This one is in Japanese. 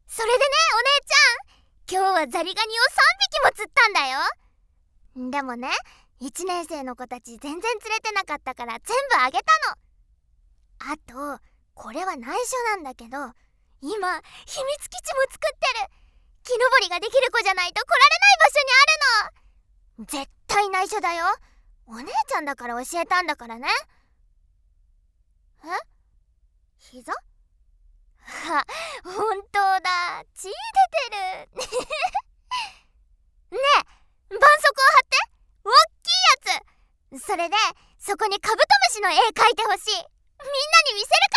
それでね、お姉ちゃん、今日はザリガニを3匹も釣ったんだよ。でもね、1年生の子たち全然釣れてなかったから全部あげたの。あとこれは内緒なんだけど、今秘密基地も作ってる。木登りができる子じゃないと来られない場所にあるの。絶対内緒だよ。お姉ちゃんだから教えたんだからね。え？膝？あ、本当だ。血出てる。ねえ、絆創膏貼って。おっきいやつ。それでそこにカブトムシの絵描いてほしい。みんなに見せる